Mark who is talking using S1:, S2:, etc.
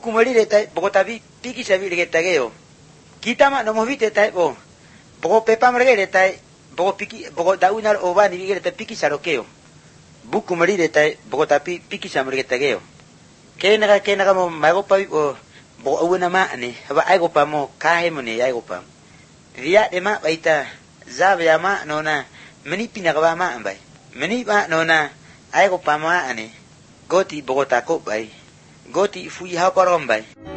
S1: buku mali retai boko tapi piki sabi regeta geo kita mak nomo vite tai bo boko pepa mereka retai boko piki boko daunar oban di regeta piki sarokeo buku mali retai boko tapi piki sam regeta geo kena mo mago pa o boko una ma ne ba ai go pa mo kahe mo ne ai go pa dia de ma baita zabe ma nona meni pinagaba ma ambai meni ba nona ai go pa ma ane goti boko tako bai goti fui ha parom bai